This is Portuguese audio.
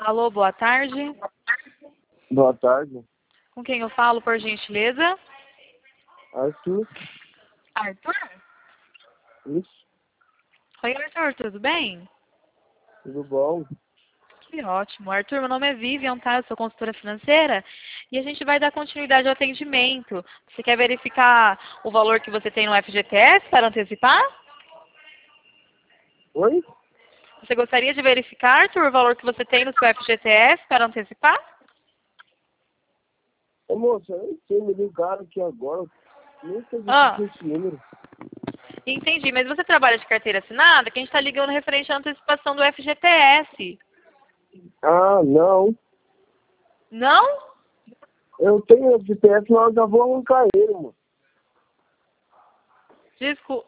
Alô, boa tarde. Boa tarde. Com quem eu falo, por gentileza? Arthur. Arthur? Isso. Oi, Arthur, tudo bem? Tudo bom? Que ótimo. Arthur, meu nome é Vivian, tá? Eu sou consultora financeira e a gente vai dar continuidade ao atendimento. Você quer verificar o valor que você tem no FGTS para antecipar? Oi? Você gostaria de verificar, Arthur, o valor que você tem no seu FGTS para antecipar? Ô, moça, eu não sei, me ligaram aqui agora. Nem sei Ah, esse número. entendi. Mas você trabalha de carteira assinada? Que a gente está ligando referente à antecipação do FGTS. Ah, não. Não? Eu tenho o GPS, mas eu já vou arrancar ele, mano.